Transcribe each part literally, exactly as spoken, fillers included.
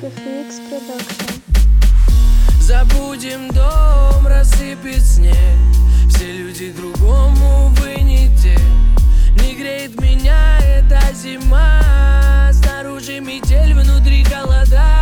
эф икс Production. Забудем дом, рассыпет снег. Все люди кругом, увы, не те. Не греет меня эта зима. Снаружи метель, внутри холода.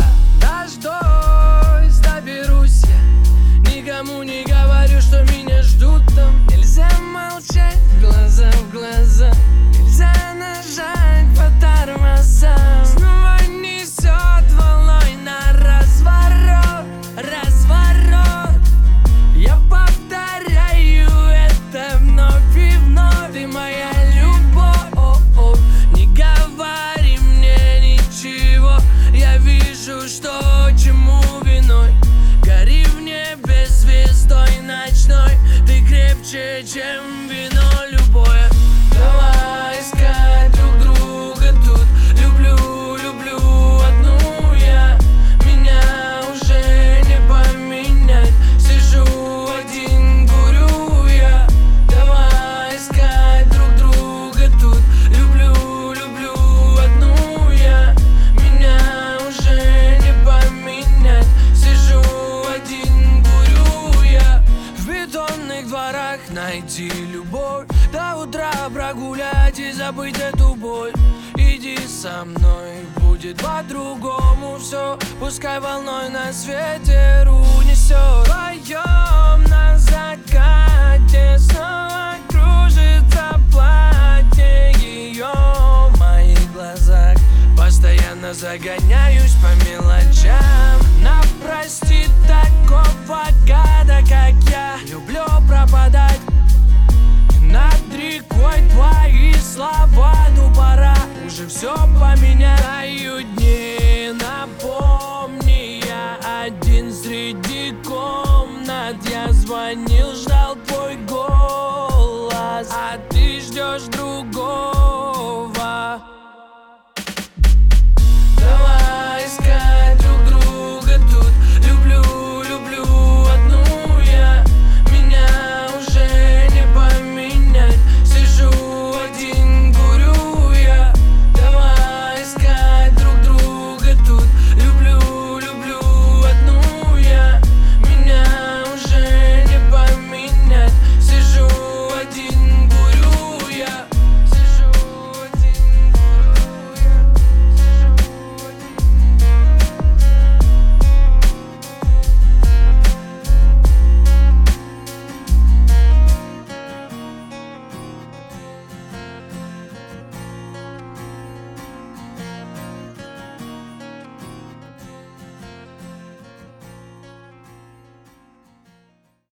Дождусь, доберусь я. Никому не говорю, что меня ждут там. Нельзя молчать, глаза в глаза. Нельзя нажать по тормозам. Снова несет волной на разворот, разворот. Я повторяю это вновь и вновь. Ты моя любовь. Не говори мне ничего. Я вижу, что чему виной. Гори в небе звездой ночной. Ты крепче, чем вино любое. Давай искать друг друга тут. Люблю, люблю одну я. Меня уже не поменять. Сижу один, курю я. Давай искать друг друга тут. Люблю, люблю одну я. Меня уже не поменять. Сижу один, курю я. В бетонных дворах найти любовь. До утра прогулять и забыть эту боль. Иди со мной, будет по-другому все. Пускай волной на ветер унесет. Вдвоем на закате снова кружится платье ее в моих глазах. Постоянно загоняюсь по мелочам. Напрости такого гада, как я. Люблю пропадать над рекой твои слова. Ну пора уже все поменять. Тают дни, напомни. Я один среди комнат. Я звонил, ждал.